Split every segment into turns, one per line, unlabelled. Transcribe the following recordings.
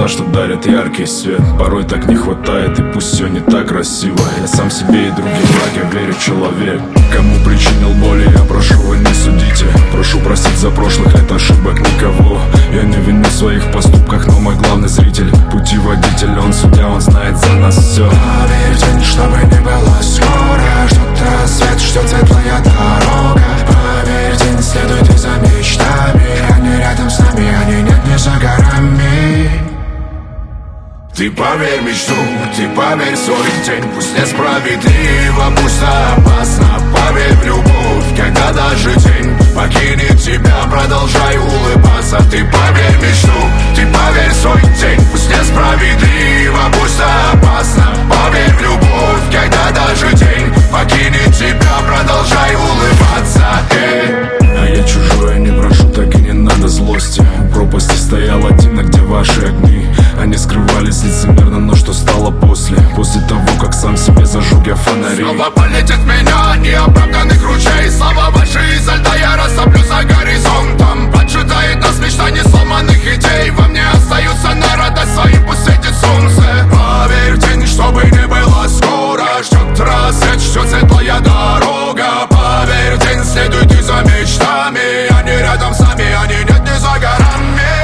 глаза, что дарят яркий свет. Порой так не хватает, и пусть все не так красиво. Я сам себе и другим враг, я верю, человек. Кому причинил боли, я прошу, вы не судите. Прошу простить за прошлых лет ошибок никого. Я не виню в своих поступках, но мой главный зритель путеводитель, он судья, он знает за нас все.
Поверь, день, чтобы не было скоро. Ждет рассвет, ждет светлая дорога. Поверь, день, следуй ты за мечтами. Они рядом с нами, они нет, не за горами.
Ты поверь мечту, ты поверь свой день. Пусть несправедливо, пусть опасно. Поверь в любовь, когда даже день покинет тебя, продолжай улыбаться. Ты поверь мечту, ты поверь свой день. Пусть несправедливо, пусть опасно. Поверь в любовь, когда даже день покинет тебя, продолжай улыбаться.
А я чужое не прошу, так и не надо злости. У пропасти стоял один, а где ваши огни? Они скрывались лицемерно, но что стало после? После того, как сам себе зажег я фонари.
Снова полетит в меня неоправданных ручей. Слова ваши изо льда, я растоплю за горизонтом. Поджидает нас мечта несломанных идей. Во мне остаются на радость своим, пусть светит солнце. Поверь, день, чтобы не было скоро. Ждет рассвет, ждет светлая дорога. Поверь, день, следуй ты за мечтами. Они рядом с нами, они нет, не за горами.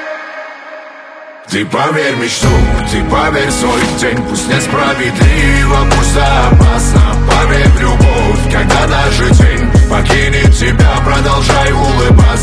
Ты поверь мечту, ты поверь свой день. Пусть несправедливо, пусть опасно. Поверь в любовь, когда даже день покинет тебя, продолжай улыбаться.